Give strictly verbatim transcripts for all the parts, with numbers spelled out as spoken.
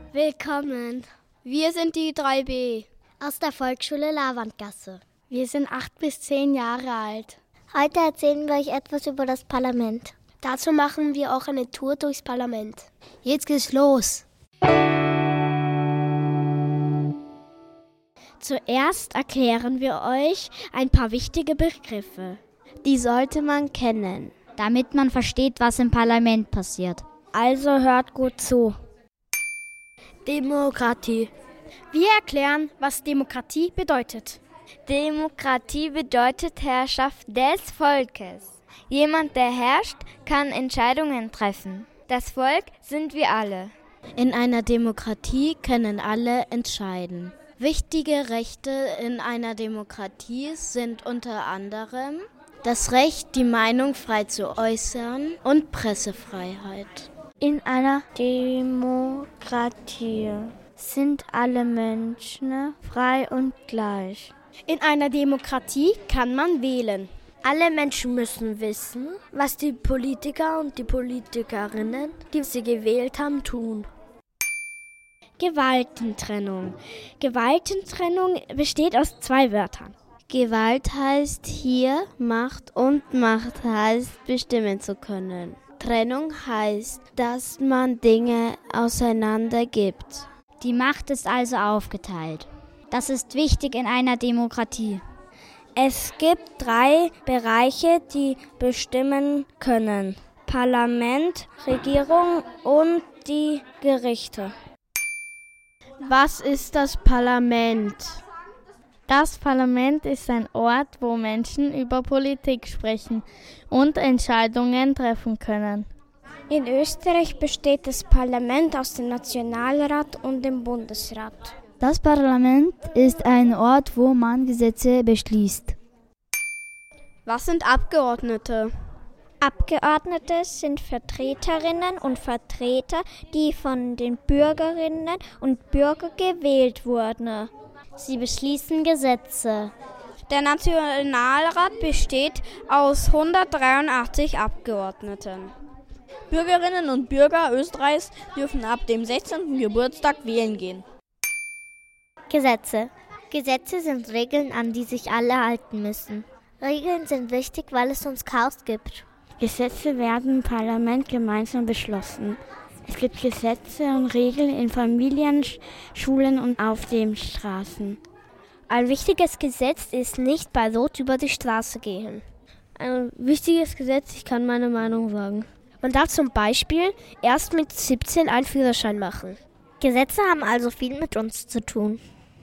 Willkommen. Wir sind die drei B aus der Volksschule Lavandgasse. Wir sind acht bis zehn Jahre alt. Heute erzählen wir euch etwas über das Parlament. Dazu machen wir auch eine Tour durchs Parlament. Jetzt geht's los. Zuerst erklären wir euch ein paar wichtige Begriffe. Die sollte man kennen, damit man versteht, was im Parlament passiert. Also hört gut zu. Demokratie. Wir erklären, was Demokratie bedeutet. Demokratie bedeutet Herrschaft des Volkes. Jemand, der herrscht, kann Entscheidungen treffen. Das Volk sind wir alle. In einer Demokratie können alle entscheiden. Wichtige Rechte in einer Demokratie sind unter anderem das Recht, die Meinung frei zu äußern und Pressefreiheit. In einer Demokratie sind alle Menschen frei und gleich. In einer Demokratie kann man wählen. Alle Menschen müssen wissen, was die Politiker und die Politikerinnen, die sie gewählt haben, tun. Gewaltentrennung. Gewaltentrennung besteht aus zwei Wörtern. Gewalt heißt hier Macht und Macht heißt bestimmen zu können. Trennung heißt, dass man Dinge auseinander gibt. Die Macht ist also aufgeteilt. Das ist wichtig in einer Demokratie. Es gibt drei Bereiche, die bestimmen können: Parlament, Regierung und die Gerichte. Was ist das Parlament? Das Parlament ist ein Ort, wo Menschen über Politik sprechen und Entscheidungen treffen können. In Österreich besteht das Parlament aus dem Nationalrat und dem Bundesrat. Das Parlament ist ein Ort, wo man Gesetze beschließt. Was sind Abgeordnete? Abgeordnete sind Vertreterinnen und Vertreter, die von den Bürgerinnen und Bürgern gewählt wurden. Sie beschließen Gesetze. Der Nationalrat besteht aus hundertdreiundachtzig Abgeordneten. Bürgerinnen und Bürger Österreichs dürfen ab dem sechzehnten Geburtstag wählen gehen. Gesetze. Gesetze sind Regeln, an die sich alle halten müssen. Regeln sind wichtig, weil es sonst Chaos gibt. Gesetze werden im Parlament gemeinsam beschlossen. Es gibt Gesetze und Regeln in Familien, Schulen und auf den Straßen. Ein wichtiges Gesetz ist nicht bei Rot über die Straße gehen. Ein wichtiges Gesetz, ich kann meine Meinung sagen. Man darf zum Beispiel erst mit siebzehn einen Führerschein machen. Gesetze haben also viel mit uns zu tun.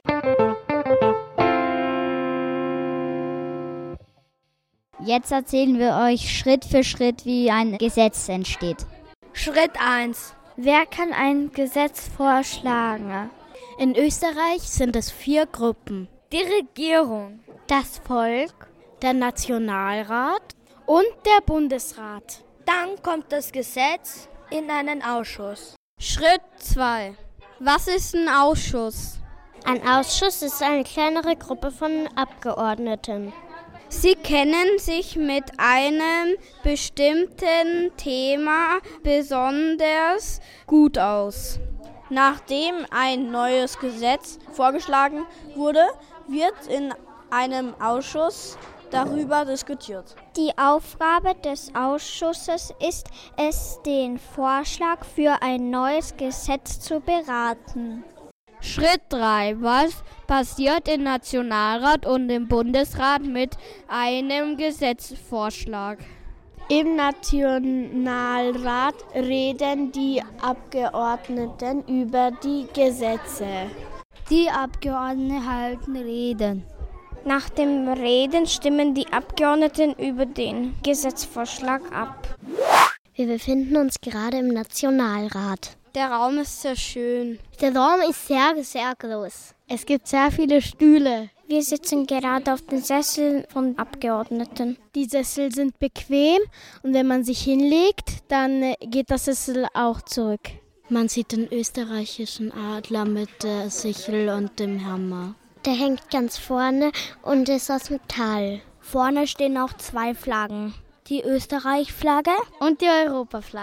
Jetzt erzählen wir euch Schritt für Schritt, wie ein Gesetz entsteht. Schritt eins. Wer kann ein Gesetz vorschlagen? In Österreich sind es vier Gruppen. Die Regierung, das Volk, der Nationalrat und der Bundesrat. Dann kommt das Gesetz in einen Ausschuss. Schritt zwei. Was ist ein Ausschuss? Ein Ausschuss ist eine kleinere Gruppe von Abgeordneten. Sie kennen sich mit einem bestimmten Thema besonders gut aus. Nachdem ein neues Gesetz vorgeschlagen wurde, wird in einem Ausschuss darüber diskutiert. Die Aufgabe des Ausschusses ist es, den Vorschlag für ein neues Gesetz zu beraten. Schritt drei. Was passiert im Nationalrat und im Bundesrat mit einem Gesetzesvorschlag? Im Nationalrat reden die Abgeordneten über die Gesetze. Die Abgeordneten halten Reden. Nach dem Reden stimmen die Abgeordneten über den Gesetzesvorschlag ab. Wir befinden uns gerade im Nationalrat. Der Raum ist sehr schön. Der Raum ist sehr, sehr groß. Es gibt sehr viele Stühle. Wir sitzen gerade auf den Sesseln von Abgeordneten. Die Sessel sind bequem und wenn man sich hinlegt, dann geht das Sessel auch zurück. Man sieht den österreichischen Adler mit der Sichel und dem Hammer. Der hängt ganz vorne und ist aus Metall. Vorne stehen auch zwei Flaggen. Die Österreich-Flagge und die Europaflagge.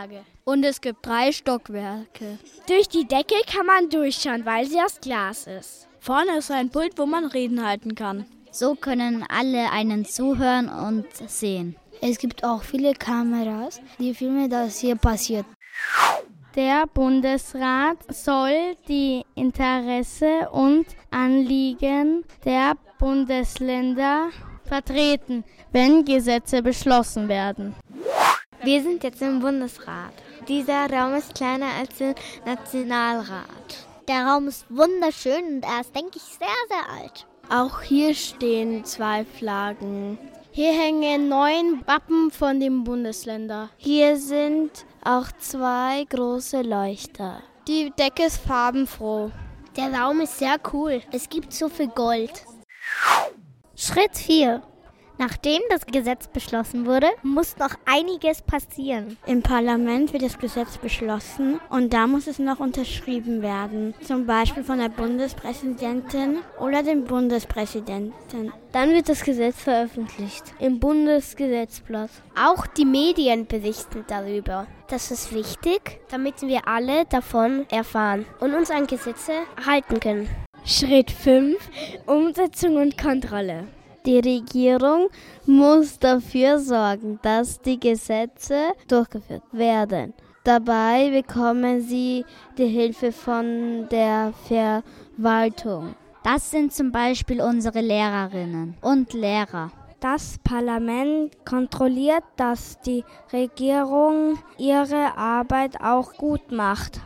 Und es gibt drei Stockwerke. Durch die Decke kann man durchschauen, weil sie aus Glas ist. Vorne ist ein Pult, wo man Reden halten kann. So können alle einen zuhören und sehen. Es gibt auch viele Kameras, die filmen, was hier passiert. Der Bundesrat soll die Interessen und Anliegen der Bundesländer vertreten, wenn Gesetze beschlossen werden. Wir sind jetzt im Bundesrat. Dieser Raum ist kleiner als der Nationalrat. Der Raum ist wunderschön und er ist, denke ich, sehr, sehr alt. Auch hier stehen zwei Flaggen. Hier hängen neun Wappen von den Bundesländern. Hier sind auch zwei große Leuchter. Die Decke ist farbenfroh. Der Raum ist sehr cool. Es gibt so viel Gold. Schritt vier. Nachdem das Gesetz beschlossen wurde, muss noch einiges passieren. Im Parlament wird das Gesetz beschlossen und da muss es noch unterschrieben werden. Zum Beispiel von der Bundespräsidentin oder dem Bundespräsidenten. Dann wird das Gesetz veröffentlicht im Bundesgesetzblatt. Auch die Medien berichten darüber. Das ist wichtig, damit wir alle davon erfahren und uns an Gesetze halten können. Schritt fünf. Umsetzung und Kontrolle. Die Regierung muss dafür sorgen, dass die Gesetze durchgeführt werden. Dabei bekommen sie die Hilfe von der Verwaltung. Das sind zum Beispiel unsere Lehrerinnen und Lehrer. Das Parlament kontrolliert, dass die Regierung ihre Arbeit auch gut macht.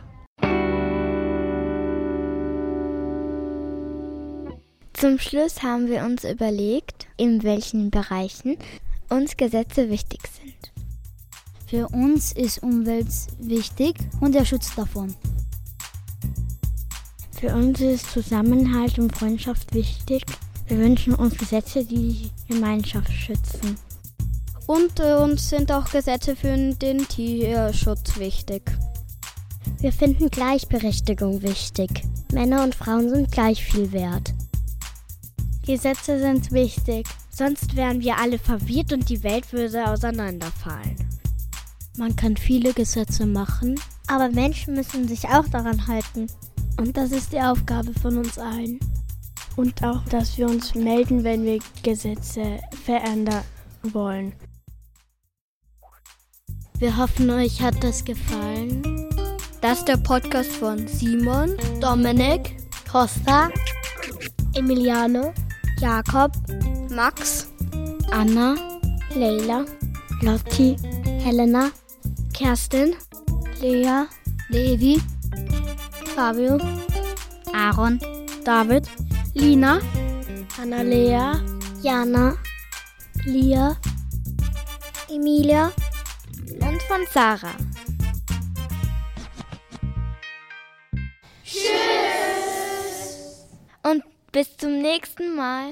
Zum Schluss haben wir uns überlegt, in welchen Bereichen uns Gesetze wichtig sind. Für uns ist Umwelt wichtig und der Schutz davon. Für uns ist Zusammenhalt und Freundschaft wichtig. Wir wünschen uns Gesetze, die die Gemeinschaft schützen. Und äh, uns sind auch Gesetze für den Tierschutz wichtig. Wir finden Gleichberechtigung wichtig. Männer und Frauen sind gleich viel wert. Gesetze sind wichtig, sonst wären wir alle verwirrt und die Welt würde auseinanderfallen. Man kann viele Gesetze machen, aber Menschen müssen sich auch daran halten. Und das ist die Aufgabe von uns allen. Und auch, dass wir uns melden, wenn wir Gesetze verändern wollen. Wir hoffen, euch hat das gefallen. Das ist der Podcast von Simon, Dominik, Costa, Emiliano, Jakob, Max, Anna, Leila, Lotti, Helena, Kerstin, Lea, Levi, Fabio, Aaron, David, Lina, Annalea, Jana, Lia, Emilia Und von Sarah. Tschüss! Und bis zum nächsten Mal.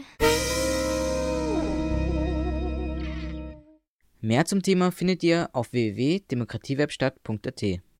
Mehr zum Thema findet ihr auf w w w punkt demokratiewerkstatt punkt a t.